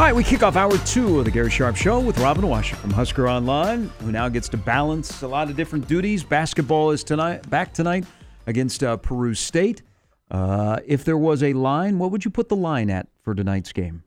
All right, we kick off hour 2 of the Gary Sharp Show with Robin Washington from Husker Online, who now gets to balance a lot of different duties. Basketball is back tonight against Peru State. If there was a line, what would you put the line at for tonight's game?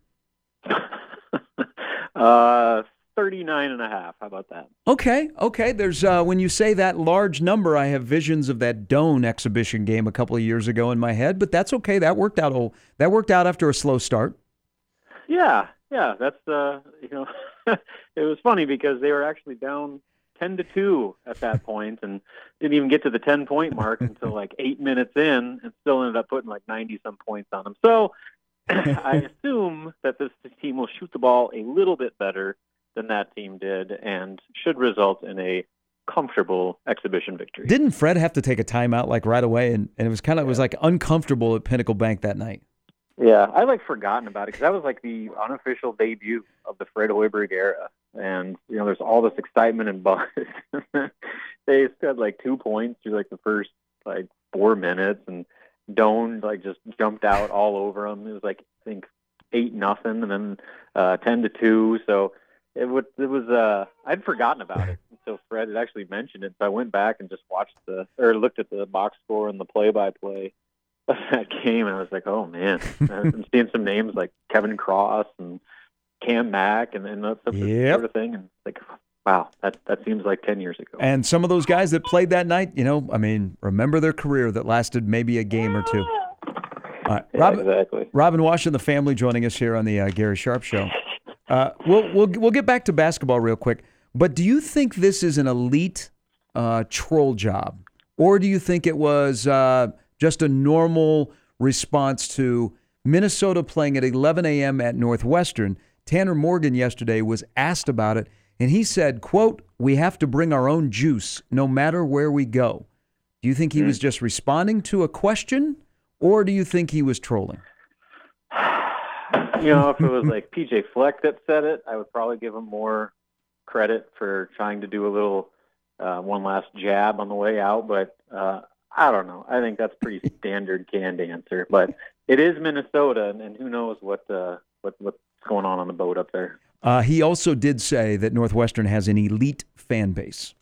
39.5. How about that? Okay. There's when you say that large number, I have visions of that Doane exhibition game a couple of years ago in my head, but that's okay. That worked out. That worked out after a slow start. Yeah. That's it was funny because they were actually down 10-2 at that point, and didn't even get to the 10-point mark until like 8 minutes in, and still ended up putting like 90-some points on them. So I assume that this team will shoot the ball a little bit better than that team did, and should result in a comfortable exhibition victory. Didn't Fred have to take a timeout like right away, and it was it was like uncomfortable at Pinnacle Bank that night? Yeah, I forgotten about it because that was like the unofficial debut of the Fred Hoiberg era, and there's all this excitement and buzz. They had like 2 points through like the first 4 minutes, and Doane just jumped out all over them. It was I think 8-0, and then 10-2. So it was I'd forgotten about it until Fred had actually mentioned it. So I went back and just looked at the box score and the play-by-play of that game, and I was like, oh man, I'm seeing some names like Kevin Cross and Cam Mack and that sort of thing, and wow, that seems like 10 years ago. And some of those guys that played that night, remember their career that lasted maybe a game or two. Exactly. Robin Washington, the family, joining us here on the Gary Sharp Show. We'll get back to basketball real quick, but do you think this is an elite troll job, or do you think it was just a normal response to Minnesota playing at 11 a.m. at Northwestern? Tanner Morgan yesterday was asked about it, and he said, quote, "We have to bring our own juice no matter where we go." Do you think he was just responding to a question, or do you think he was trolling? If it was like PJ Fleck that said it, I would probably give him more credit for trying to do a little one last jab on the way out, but I don't know. I think that's pretty standard canned answer, but it is Minnesota, and who knows what's going on the boat up there. He also did say that Northwestern has an elite fan base.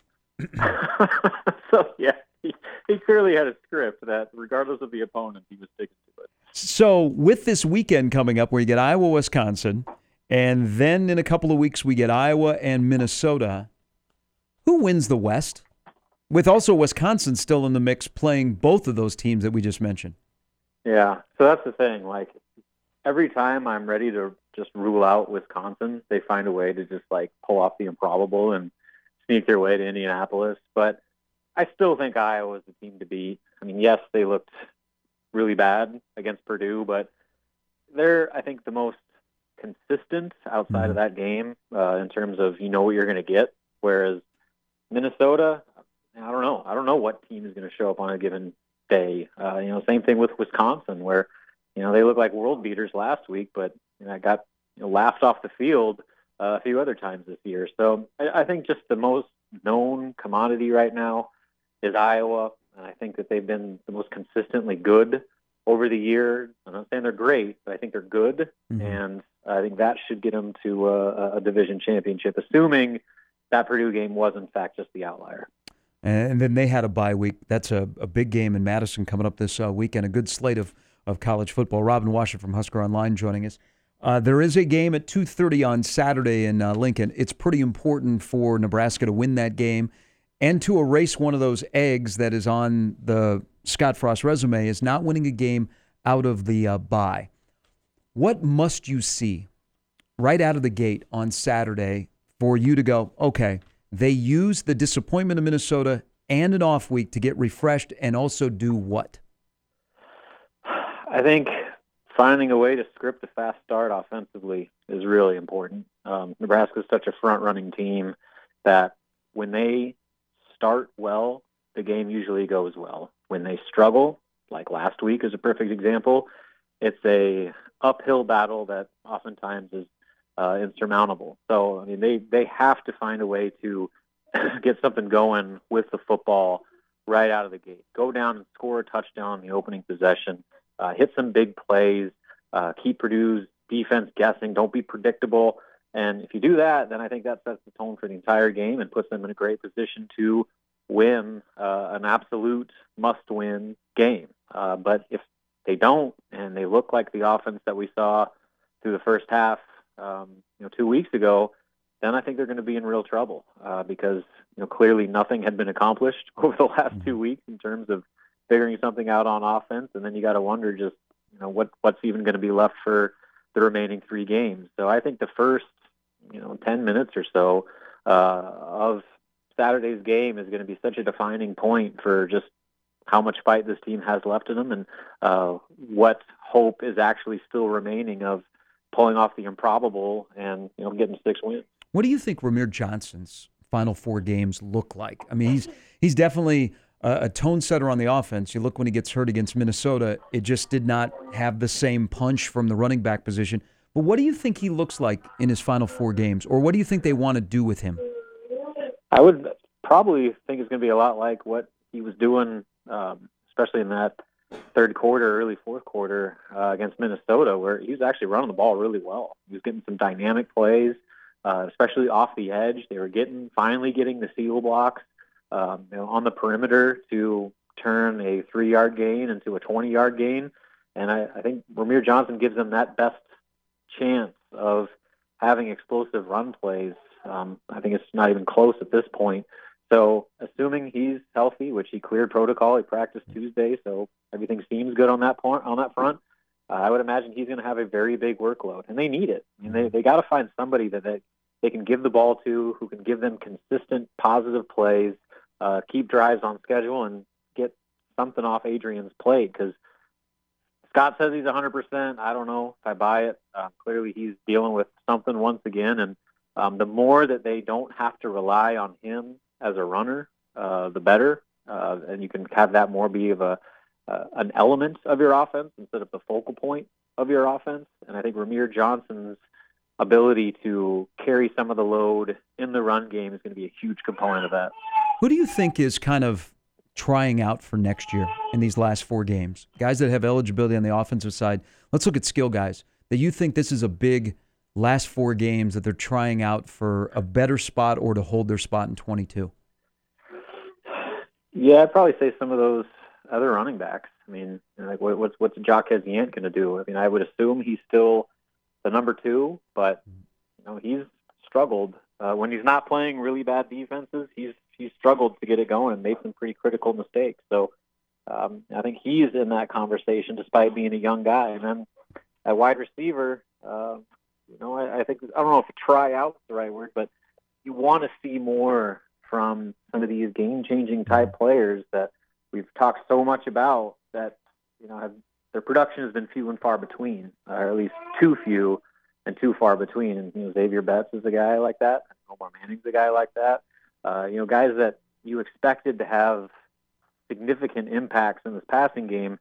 So, yeah, he clearly had a script that regardless of the opponent, he was sticking to it. So with this weekend coming up where you get Iowa, Wisconsin, and then in a couple of weeks we get Iowa and Minnesota, who wins the West? With also Wisconsin still in the mix playing both of those teams that we just mentioned. Yeah, so that's the thing. Every time I'm ready to just rule out Wisconsin, they find a way to just pull off the improbable and sneak their way to Indianapolis. But I still think Iowa is the team to beat. I mean, yes, they looked really bad against Purdue, but they're, I think, the most consistent outside of that game in terms of what you're going to get. Whereas Minnesota, I don't know what team is going to show up on a given day. Same thing with Wisconsin, where they look like world beaters last week, but I got laughed off the field a few other times this year. So I think just the most known commodity right now is Iowa, and I think that they've been the most consistently good over the year. I'm not saying they're great, but I think they're good, and I think that should get them to a division championship, assuming that Purdue game was in fact just the outlier. And then they had a bye week. That's a big game in Madison coming up this weekend. A good slate of college football. Robin Washington from Husker Online joining us. There is a game at 2:30 on Saturday in Lincoln. It's pretty important for Nebraska to win that game and to erase one of those eggs that is on the Scott Frost resume, is not winning a game out of the bye. What must you see right out of the gate on Saturday for you to go, okay, they use the disappointment of Minnesota and an off week to get refreshed and also do what? I think finding a way to script a fast start offensively is really important. Nebraska is such a front-running team that when they start well, the game usually goes well. When they struggle, like last week is a perfect example, it's a uphill battle that oftentimes is insurmountable. So, I mean, they have to find a way to get something going with the football right out of the gate. Go down and score a touchdown in the opening possession, hit some big plays, keep Purdue's defense guessing. Don't be predictable. And if you do that, then I think that sets the tone for the entire game and puts them in a great position to win an absolute must-win game. But if they don't, and they look like the offense that we saw through the first half, 2 weeks ago, then I think they're going to be in real trouble because clearly nothing had been accomplished over the last 2 weeks in terms of figuring something out on offense, and then you got to wonder just what's even going to be left for the remaining 3 games. So I think the first 10 minutes or so of Saturday's game is going to be such a defining point for just how much fight this team has left in them and what hope is actually still remaining of pulling off the improbable and getting 6 wins. What do you think Rahmir Johnson's final 4 games look like? I mean, he's definitely a tone setter on the offense. You look when he gets hurt against Minnesota, it just did not have the same punch from the running back position. But what do you think he looks like in his final 4 games, or what do you think they want to do with him? I would probably think it's going to be a lot like what he was doing, especially in that third quarter, early fourth quarter against Minnesota, where he was actually running the ball really well. He was getting some dynamic plays, especially off the edge. They were finally getting the seal blocks on the perimeter to turn a 3-yard gain into a 20-yard gain. And I think Rahmir Johnson gives them that best chance of having explosive run plays. I think it's not even close at this point. So assuming he's healthy, which he cleared protocol, he practiced Tuesday, so everything seems good on that front. I would imagine he's going to have a very big workload, and they need it. I mean, they got to find somebody that they can give the ball to, who can give them consistent, positive plays, keep drives on schedule, and get something off Adrian's plate. Because Scott says he's 100%. I don't know if I buy it. Clearly, he's dealing with something once again, and the more that they don't have to rely on him as a runner, the better. And you can have that more be of an element of your offense instead of the focal point of your offense. And I think Rahmir Johnson's ability to carry some of the load in the run game is going to be a huge component of that. Who do you think is kind of trying out for next year in these last 4 games? Guys that have eligibility on the offensive side. Let's look at skill guys. That you think this is a big last 4 games that they're trying out for a better spot or to hold their spot in 22? Yeah, I'd probably say some of those other running backs. I mean, like what's Jaquez Yant going to do? I mean, I would assume he's still the number 2, but he's struggled when he's not playing really bad defenses. He's struggled to get it going and made some pretty critical mistakes. So I think he's in that conversation despite being a young guy. And then at wide receiver, I think, I don't know if try out is the right word, but you want to see more from some of these game-changing type players that we've talked so much about that, their production has been few and far between, or at least too few and too far between. And, Xavier Betts is a guy like that. Omar Manning's a guy like that. Guys that you expected to have significant impacts in this passing game,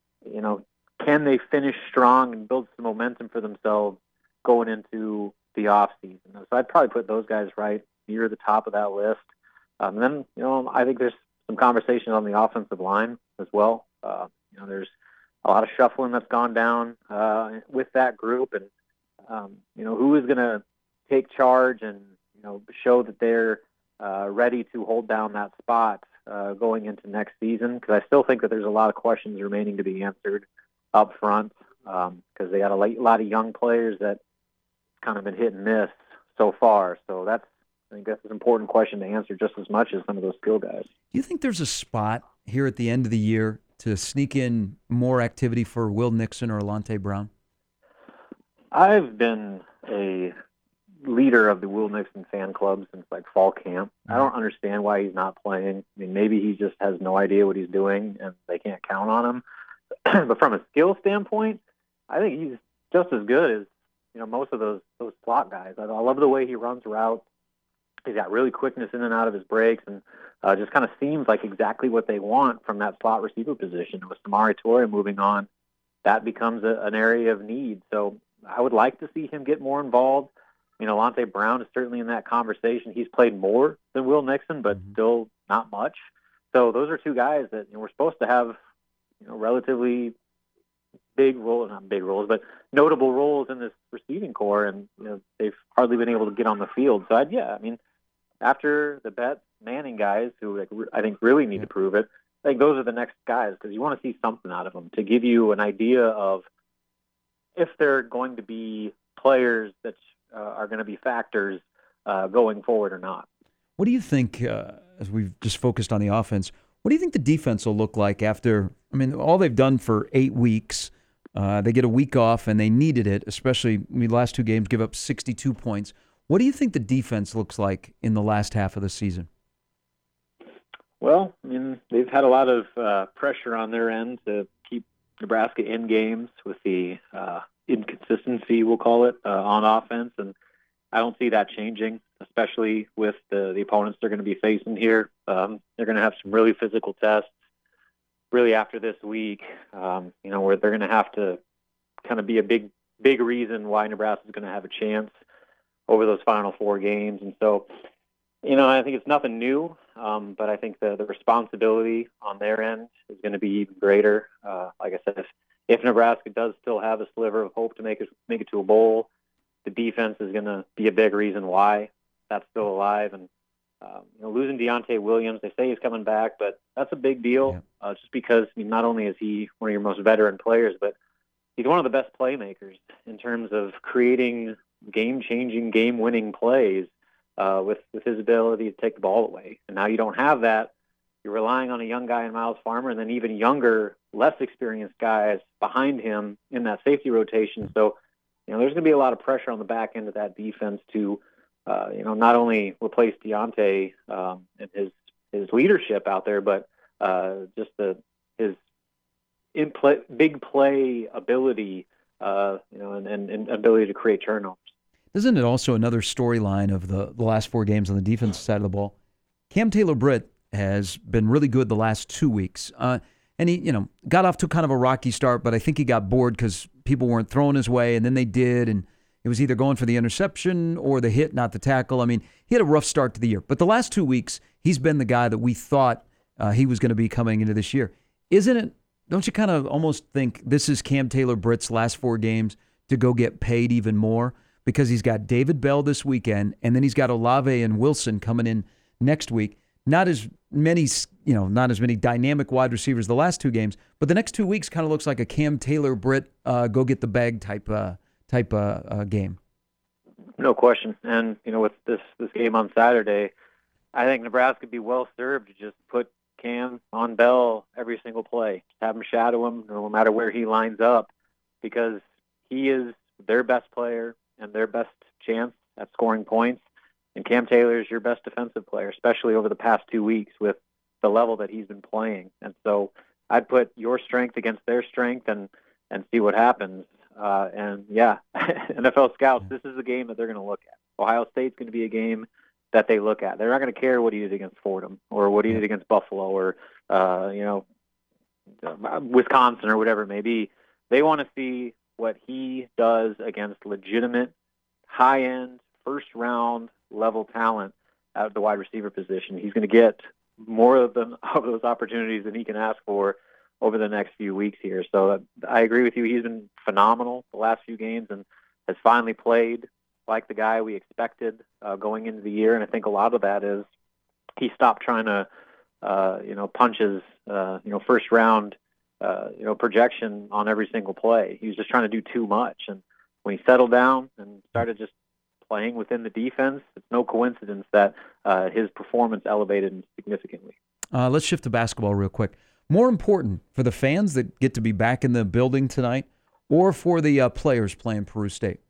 can they finish strong and build some momentum for themselves going into the offseason? So I'd probably put those guys right near the top of that list. And then, I think there's some conversation on the offensive line as well. There's a lot of shuffling that's gone down with that group. And, who is going to take charge and, show that they're ready to hold down that spot going into next season? Because I still think that there's a lot of questions remaining to be answered up front because they got a lot of young players that kind of been hit and miss so far. So I think that's an important question to answer just as much as some of those skill guys. Do you think there's a spot here at the end of the year to sneak in more activity for Will Nixon or Alante Brown? I've been a leader of the Will Nixon fan club since fall camp. I don't understand why he's not playing. I mean, maybe he just has no idea what he's doing and they can't count on him. But from a skill standpoint, I think he's just as good as most of those slot guys. I love the way he runs routes. He's got really quickness in and out of his breaks, and just kind of seems like exactly what they want from that slot receiver position. With Samori Toure moving on, that becomes an area of need. So I would like to see him get more involved. Alante Brown is certainly in that conversation. He's played more than Will Nixon, but still not much. So those are 2 guys that we're supposed to have relatively not big roles, but notable roles in this receiving core, and they've hardly been able to get on the field. So after the Betts, Manning guys, who I think really need to prove it, I think those are the next guys, because you want to see something out of them to give you an idea of if they're going to be players that are going to be factors going forward or not. What do you think, as we've just focused on the offense, what do you think the defense will look like after, all they've done for 8 weeks, they get a week off and they needed it, especially the last 2 games, give up 62 points. What do you think the defense looks like in the last half of the season? Well, they've had a lot of pressure on their end to keep Nebraska in games with the inconsistency, we'll call it, on offense, and I don't see that changing, especially with the opponents they're going to be facing here. They're going to have some really physical tests really after this week, where they're going to have to kind of be a big reason why Nebraska is going to have a chance over those final 4 games. And so, I think it's nothing new, but I think the responsibility on their end is going to be even greater. Like I said, if Nebraska does still have a sliver of hope to make it to a bowl, the defense is going to be a big reason why that's still alive. And losing Deontay Williams, they say he's coming back, but that's a big deal. Just because not only is he one of your most veteran players, but he's one of the best playmakers in terms of creating game-changing, game-winning plays with his ability to take the ball away. And now you don't have that. You're relying on a young guy in Miles Farmer, and then even younger, less experienced guys behind him in that safety rotation. So, there's going to be a lot of pressure on the back end of that defense to, not only replace Deontay and his leadership out there, but just his big play ability, and ability to create turnovers. Isn't it also another storyline of the last 4 games on the defensive side of the ball? Cam Taylor-Britt has been really good the last 2 weeks. And he, got off to kind of a rocky start, but I think he got bored because people weren't throwing his way, and then they did, and it was either going for the interception or the hit, not the tackle. He had a rough start to the year. But the last 2 weeks, he's been the guy that we thought he was going to be coming into this year. Isn't it? Don't you kind of almost think this is Cam Taylor-Britt's last 4 games to go get paid even more? Because he's got David Bell this weekend, and then he's got Olave and Wilson coming in next week. Not as many dynamic wide receivers the last 2 games, but the next 2 weeks kind of looks like a Cam Taylor-Britt go get the bag type game. No question. And with this game on Saturday, I think Nebraska would be well served to just put Cam on Bell every single play. Just have him shadow him no matter where he lines up, because he is their best player and their best chance at scoring points. And Cam Taylor is your best defensive player, especially over the past 2 weeks with the level that he's been playing. And so I'd put your strength against their strength and see what happens. NFL scouts, this is the game that they're going to look at. Ohio State's going to be a game that they look at. They're not going to care what he did against Fordham or what he did against Buffalo or, Wisconsin or whatever it may be. They want to see what he does against legitimate, high-end, first-round level talent at the wide receiver position. He's going to get more of those opportunities than he can ask for over the next few weeks here. So I agree with you. He's been phenomenal the last few games and has finally played like the guy we expected going into the year. And I think a lot of that is he stopped trying to, punch his, first round, projection on every single play. He was just trying to do too much. And when he settled down and started just playing within the defense, it's no coincidence that his performance elevated significantly. Let's shift to basketball real quick. More important for the fans that get to be back in the building tonight, or for the players playing Peru State?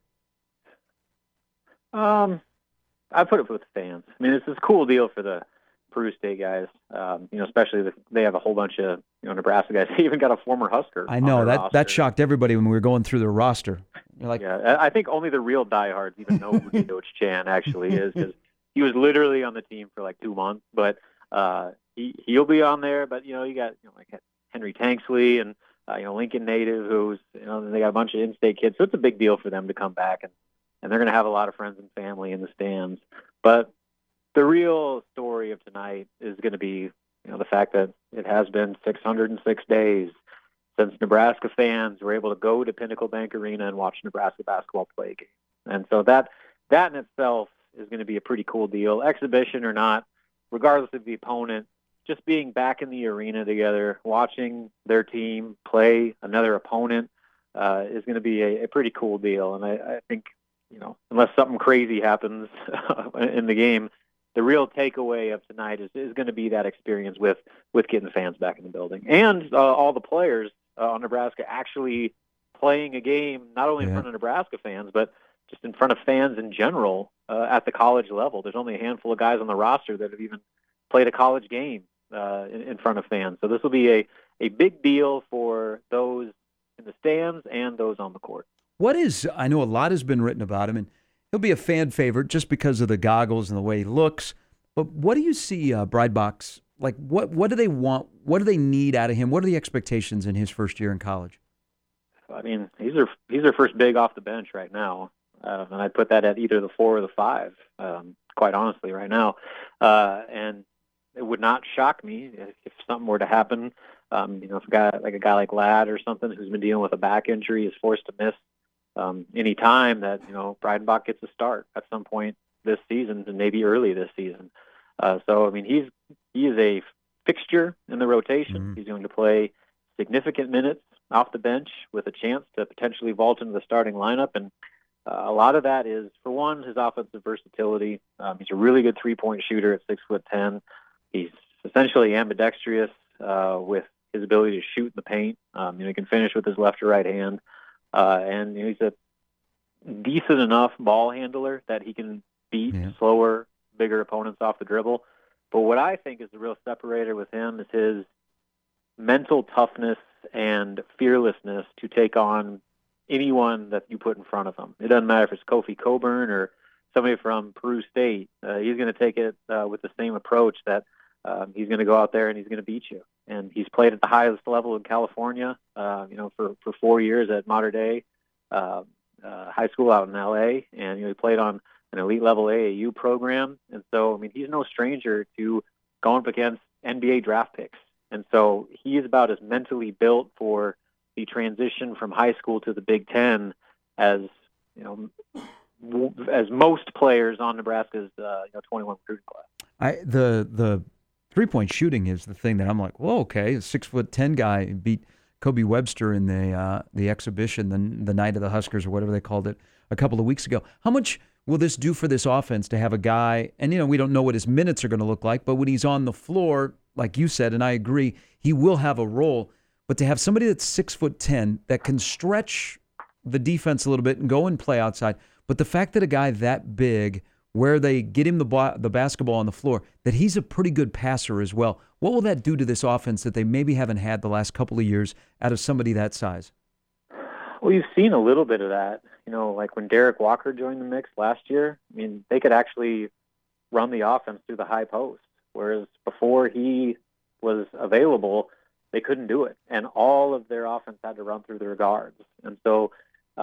I put it with the fans. It's a cool deal for the Peru State guys. Especially they have a whole bunch of Nebraska guys. They even got a former Husker. I know that shocked everybody when we were going through their roster. Yeah, I think only the real diehards even know who Coach Chan actually is, because he was literally on the team for like 2 months. But he'll be on there. But you got like Henry Tanksley and Lincoln native, who's they got a bunch of in-state kids. So it's a big deal for them to come back, and they're going to have a lot of friends and family in the stands. But the real story of tonight is going to be the fact that it has been 606 days since Nebraska fans were able to go to Pinnacle Bank Arena and watch Nebraska basketball play a game. And so that in itself is going to be a pretty cool deal, exhibition or not, regardless of the opponent. Just being back in the arena together, watching their team play another opponent is going to be a pretty cool deal. And I think, unless something crazy happens in the game, the real takeaway of tonight is going to be that experience with getting fans back in the building. And all the players on Nebraska actually playing a game, not only in front of Nebraska fans, but just in front of fans in general at the college level. There's only a handful of guys on the roster that have even played a college game in front of fans. So this will be a big deal for those in the stands and those on the court. I know a lot has been written about him, and he'll be a fan favorite just because of the goggles and the way he looks. But what do you see Breidbach's, like, what do they want? What do they need out of him? What are the expectations in his first year in college? I mean, he's their first big off the bench right now. And I'd put that at either the 4 or the 5, quite honestly, right now. And it would not shock me if something were to happen. If a guy like Ladd or something who's been dealing with a back injury is forced to miss any time, that Breidenbach gets a start at some point this season and maybe early this season. So I mean, he is a fixture in the rotation. Mm-hmm. He's going to play significant minutes off the bench with a chance to potentially vault into the starting lineup. And a lot of that is, for one, his offensive versatility. He's a really good three-point shooter at 6'10". He's essentially ambidextrous with his ability to shoot in the paint. He can finish with his left or right hand. And he's a decent enough ball handler that he can beat slower, bigger opponents off the dribble. But what I think is the real separator with him is his mental toughness and fearlessness to take on anyone that you put in front of him. It doesn't matter if it's Kofi Coburn or somebody from Peru State. He's going to take it with the same approach that he's going to go out there and he's going to beat you. And he's played at the highest level in California, for 4 years at Mater Dei High School out in L.A. And he played on an elite level AAU program. And so, I mean, he's no stranger to going up against NBA draft picks. And so he is about as mentally built for the transition from high school to the Big Ten as most players on Nebraska's 21 recruiting class. The 3-point shooting is the thing that I'm like, well, okay, a 6'10" guy beat Kobe Webster in the exhibition the night of the Huskers or whatever they called it a couple of weeks ago. How much will this do for this offense to have a guy, and we don't know what his minutes are going to look like, but when he's on the floor, like you said, and I agree, he will have a role. But to have somebody that's 6'10" that can stretch the defense a little bit and go and play outside, but the fact that a guy that big, where they get him the basketball on the floor, that he's a pretty good passer as well. What will that do to this offense that they maybe haven't had the last couple of years out of somebody that size? Well, you've seen a little bit of that. Like when Derek Walker joined the mix last year, I mean, they could actually run the offense through the high post, whereas before he was available, they couldn't do it. And all of their offense had to run through their guards. And so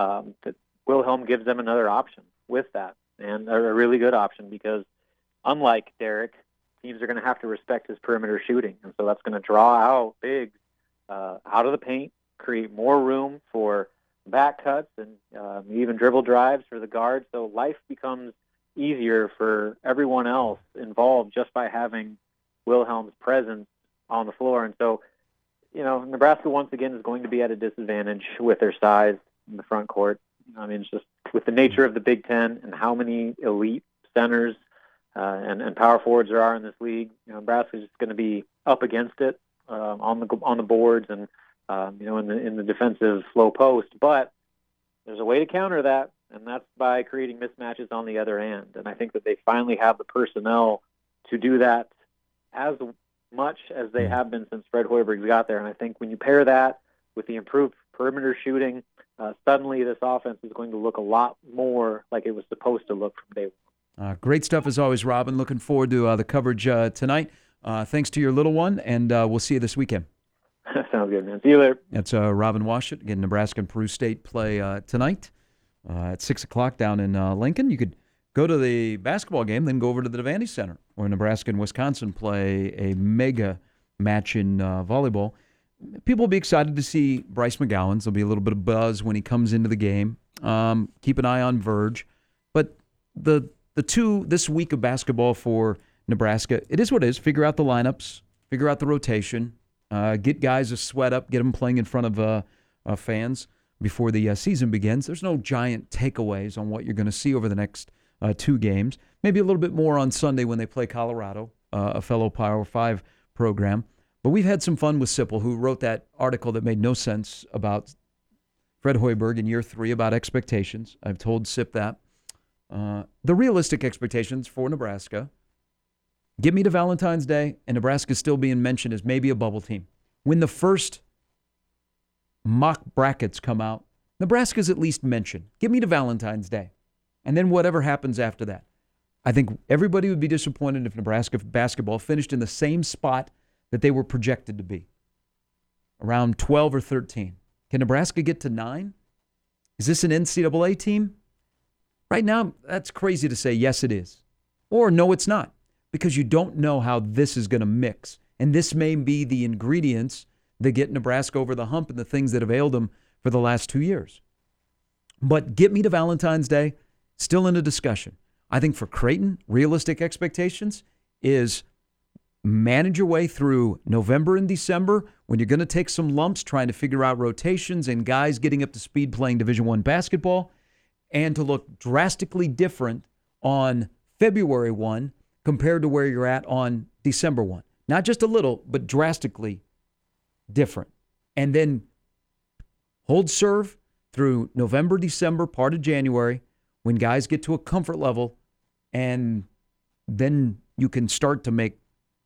Wilhelm gives them another option with that, and a really good option, because unlike Derek, teams are going to have to respect his perimeter shooting. And so that's going to draw out bigs out of the paint, create more room for back cuts and even dribble drives for the guards. So life becomes easier for everyone else involved just by having Wilhelm's presence on the floor. And so, Nebraska once again is going to be at a disadvantage with their size in the front court. I mean, it's just with the nature of the Big Ten and how many elite centers and power forwards there are in this league. Nebraska is just going to be up against it on the boards and in the defensive low post. But there's a way to counter that, and that's by creating mismatches on the other end. And I think that they finally have the personnel to do that as much as they have been since Fred Hoiberg's got there. And I think when you pair that with the improved perimeter shooting, suddenly this offense is going to look a lot more like it was supposed to look from day one. Great stuff as always, Robin. Looking forward to the coverage tonight. Thanks to your little one, and we'll see you this weekend. Sounds good, man. See you later. That's Robin Washut. Again, Nebraska and Peru State play tonight at 6 o'clock down in Lincoln. You could go to the basketball game, then go over to the Devaney Center, where Nebraska and Wisconsin play a mega match in volleyball. people will be excited to see Bryce McGowan. There'll be a little bit of buzz when he comes into the game. Keep an eye on Verge. But the two this week of basketball for Nebraska, it is what it is. Figure out the lineups, figure out the rotation, get guys to sweat up, get them playing in front of fans before the season begins. There's no giant takeaways on what you're going to see over the next 2 games. Maybe a little bit more on Sunday when they play Colorado, a fellow Power 5 program. But we've had some fun with Sipple, who wrote that article that made no sense about Fred Hoiberg in year 3 about expectations. I've told Sip that. The realistic expectations for Nebraska, get me to Valentine's Day, and Nebraska still being mentioned as maybe a bubble team. When the first mock brackets come out, Nebraska's at least mentioned. Get me to Valentine's Day. And then whatever happens after that. I think everybody would be disappointed if Nebraska basketball finished in the same spot that they were projected to be, around 12 or 13. Can Nebraska get to 9? Is this an NCAA team? Right now, that's crazy to say yes, it is. Or no, it's not, because you don't know how this is going to mix. And this may be the ingredients that get Nebraska over the hump and the things that have ailed them for the last 2 years. But get me to Valentine's Day, still in a discussion. I think for Creighton, realistic expectations is manage your way through November and December when you're going to take some lumps trying to figure out rotations and guys getting up to speed playing Division I basketball, and to look drastically different on February 1 compared to where you're at on December 1. Not just a little, but drastically different. And then hold serve through November, December, part of January, when guys get to a comfort level, and then you can start to make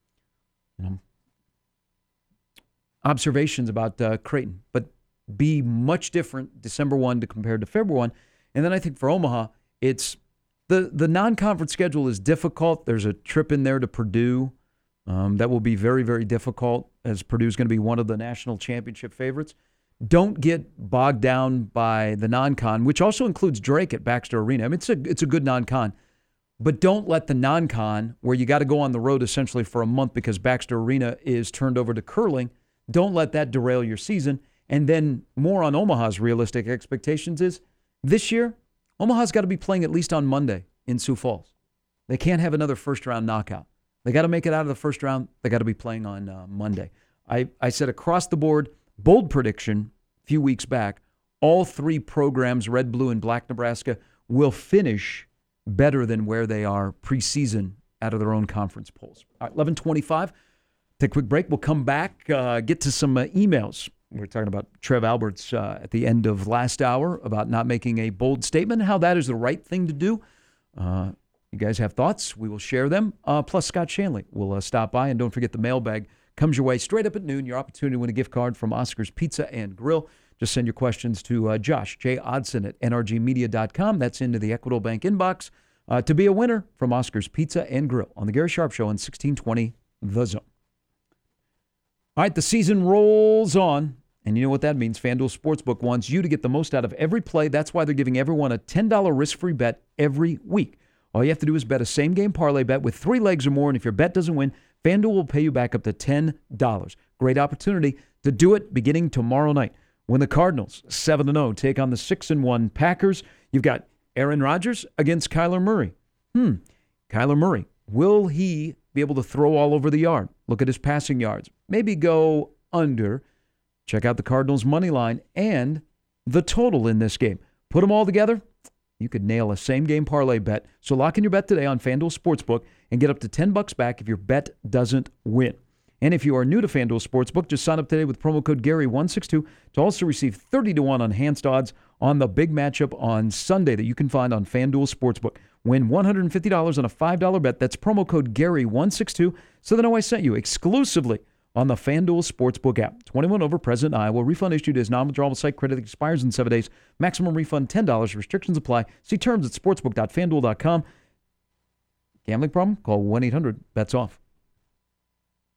observations about Creighton, but be much different December 1 compared to February 1. And then I think for Omaha, it's the non-conference schedule is difficult. There's a trip in there to Purdue that will be very, very difficult, as Purdue's going to be one of the national championship favorites. Don't get bogged down by the non-con, which also includes Drake at Baxter Arena. I mean, it's a good non-con. But don't let the non-con, where you got to go on the road essentially for a month because Baxter Arena is turned over to curling, don't let that derail your season. And then more on Omaha's realistic expectations is this year, Omaha's got to be playing at least on Monday in Sioux Falls. They can't have another first-round knockout. They got to make it out of the first round. They got to be playing on Monday. I said across the board, bold prediction a few weeks back, all 3 programs, Red, Blue, and Black Nebraska, will finish better than where they are preseason out of their own conference polls. All right, 11:25. Take a quick break. We'll come back, get to some emails. We were talking about Trev Alberts at the end of last hour about not making a bold statement, how that is the right thing to do. You guys have thoughts? We will share them. Plus, Scott Shanley will stop by. And don't forget, the mailbag comes your way straight up at noon. Your opportunity to win a gift card from Oscar's Pizza and Grill. Just send your questions to Josh J. Odson at nrgmedia.com. That's into the Equitable Bank inbox to be a winner from Oscar's Pizza and Grill on the Gary Sharp Show on 1620 The Zone. All right, the season rolls on, and you know what that means. FanDuel Sportsbook wants you to get the most out of every play. That's why they're giving everyone a $10 risk-free bet every week. All you have to do is bet a same-game parlay bet with 3 legs or more, and if your bet doesn't win, FanDuel will pay you back up to $10. Great opportunity to do it beginning tomorrow night. When the Cardinals, 7-0, take on the 6-1 Packers, you've got Aaron Rodgers against Kyler Murray. Kyler Murray, will he be able to throw all over the yard? Look at his passing yards. Maybe go under. Check out the Cardinals' money line and the total in this game. Put them all together, you could nail a same-game parlay bet. So lock in your bet today on FanDuel Sportsbook and get up to $10 back if your bet doesn't win. And if you are new to FanDuel Sportsbook, just sign up today with promo code Gary162 to also receive 30-1 enhanced odds on the big matchup on Sunday that you can find on FanDuel Sportsbook. Win $150 on a $5 bet. That's promo code Gary162 so they know I sent you exclusively on the FanDuel Sportsbook app. 21 over, present in Iowa. Refund issued as non-withdrawable site credit expires in 7 days. Maximum refund $10. Restrictions apply. See terms at sportsbook.fanduel.com. Gambling problem? Call 1-800-BETS-OFF.